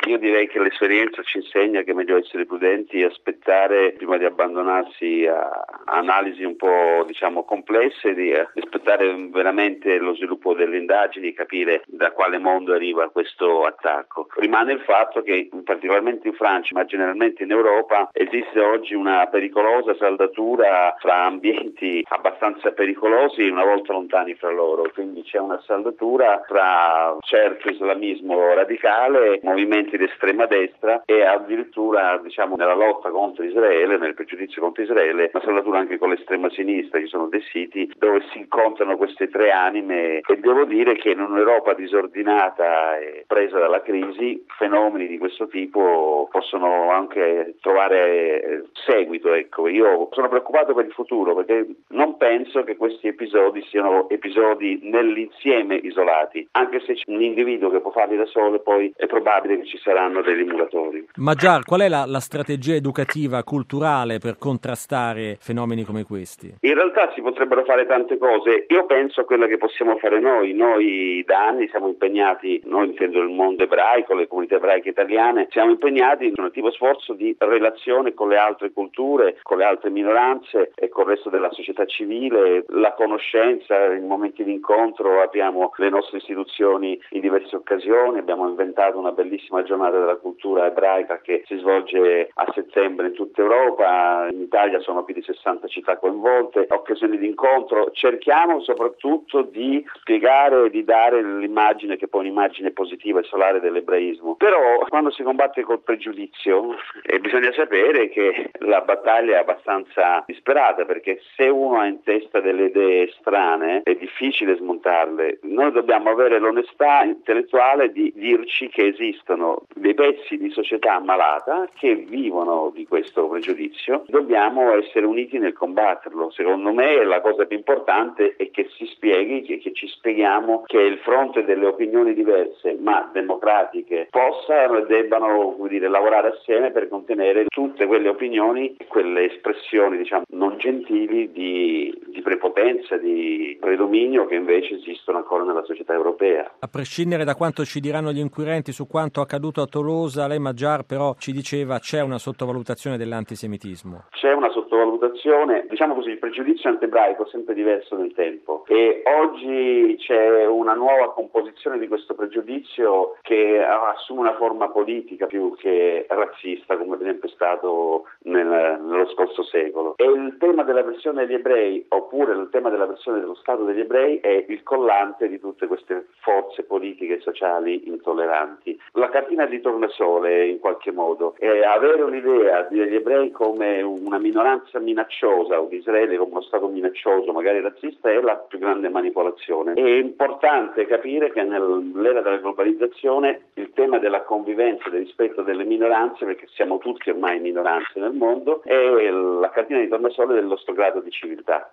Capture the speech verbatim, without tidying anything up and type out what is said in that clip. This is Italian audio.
Io direi che l'esperienza ci insegna che è meglio essere prudenti e aspettare prima di abbandonarsi a analisi un po' diciamo complesse, di aspettare veramente lo sviluppo delle indagini, capire da quale mondo arriva questo attacco. Rimane il fatto che particolarmente in Francia, ma generalmente in Europa, esiste oggi una pericolosa saldatura fra ambienti abbastanza pericolosi e una volta lontani fra loro, quindi c'è una saldatura tra certo islamismo radicale, movimenti di estrema destra e addirittura diciamo nella lotta contro Israele, nel pregiudizio contro Israele, una saldatura anche con l'estrema sinistra. Ci sono dei siti dove si incontrano queste tre anime e devo dire che in un'Europa disordinata e presa dalla crisi fenomeni di questo tipo possono anche trovare seguito. Ecco, io sono preoccupato per il futuro perché non penso che questi episodi siano episodi nell'insieme isolati, anche se c'è un individuo che può farli da solo, poi è probabile che ci saranno degli emulatori. Maggiar, qual è la, la strategia educativa, culturale per contrastare fenomeni come questi? In realtà si potrebbero fare tante cose. Io penso a quella che possiamo fare noi. Noi da anni siamo impegnati, noi intendo il mondo ebraico, le comunità ebraiche italiane, siamo impegnati in un attivo sforzo di relazione con le altre culture, con le altre minoranze e con il resto della società civile, la conoscenza, in momenti di incontro abbiamo le nostre istituzioni in diverse occasioni, abbiamo inventato una bellissima giornata della cultura ebraica che si svolge a settembre in tutta Europa, in Italia sono più di sessanta città coinvolte, occasioni di incontro. Cerchiamo soprattutto di spiegare e di dare l'immagine che poi è un'immagine positiva e solare dell'ebraismo, però quando si combatte col pregiudizio eh, bisogna sapere che la battaglia è abbastanza disperata, perché se uno ha in testa delle idee strane è difficile smontarle. Noi dobbiamo avere l'onestà intellettuale di dirci che esistono dei pezzi di società malata che vivono di questo pregiudizio, dobbiamo essere uniti nel combatterlo. Secondo me la cosa più importante è che si spieghi, che, che ci spieghiamo che il fronte delle opinioni diverse ma democratiche possano e debbano, come dire, lavorare assieme per contenere tutte quelle opinioni, quelle espressioni diciamo non gentili di, di prepotenza, di predominio che invece esistono ancora nella società europea. A prescindere da quanto ci diranno gli inquirenti su quanto accaduto a Tolosa, lei Maggiar però ci diceva c'è una sottovalutazione dell'antisemitismo. C'è una sottovalutazione, diciamo così, il pregiudizio antiebraico è sempre diverso nel tempo e oggi c'è una nuova composizione di questo pregiudizio che assume una forma politica più che razzista, come per esempio è stato nel, nello scorso secolo. E il tema della versione degli ebrei, oppure il tema della versione dello Stato degli ebrei, è il collante di tutte queste forze politiche e sociali intolleranti. La cartina di tornasole, in qualche modo, è avere un'idea degli ebrei come una minoranza minacciosa o di Israele come uno Stato minaccioso, magari razzista, è la più grande manipolazione. È importante capire che nell'era della globalizzazione il tema della convivenza, del rispetto delle minoranze, perché siamo tutti ormai minoranze nel mondo, è la cartina di tornasole del nostro grado di civiltà.